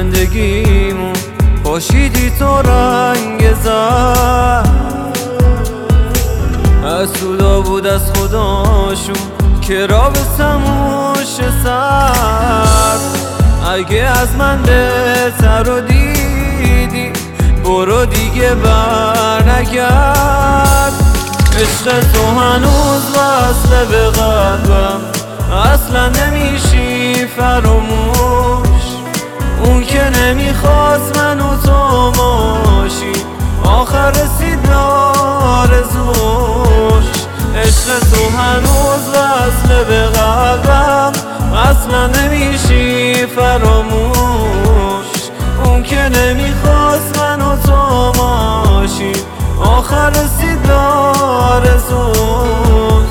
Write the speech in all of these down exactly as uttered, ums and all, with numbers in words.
زندگیمون پاشیدی تو رنگ زرد، حسودا بود از خداشون که را به سموش سر. اگه از من بهتر رو دیدی برو دیگه بر نگرد. عشق تو هنوز وصله به قلبم، اصلا نمیشی فراموش. اون که نمیخواست من و تو باشی آخر رسید به آرزوش. عشق تو هنوز وصله به قلبم، اصلا نمیشی فراموش. اون که نمیخواست من و تو باشی آخر رسید به آرزوش.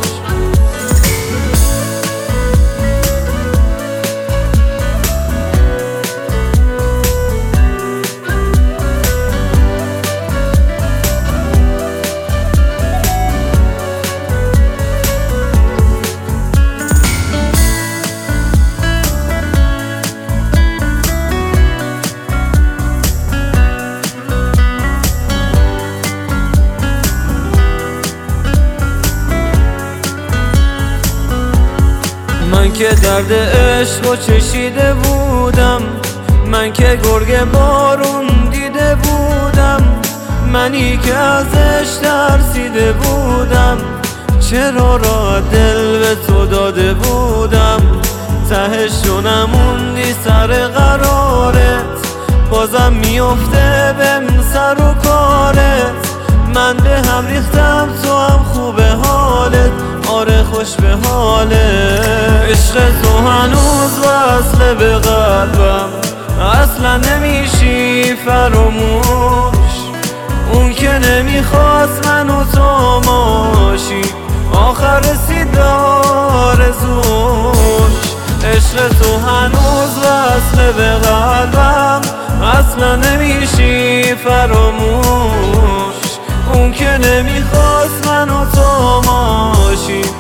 من که درد عشق رو چشیده بودم، من که گرگ بارون دیده بودم، منی که ازش ترسیده بودم. چرا را دل به تو داده بودم، تهش رو نموندی سر قرارت، بازم میفته بهم سر و کارت. من به هم ریختم تو هم خوبه حالت، آره خوش به حالت. عشق تو هنوز وصله به قلبم، اصلا نمیشی فراموش. اون که نمیخواست من و تو باشی آخر رسید به آرزوش. عشق تو هنوز وصله به قلبم، اصلا نمیشی فراموش. اون که نمیخواست من و تو باشی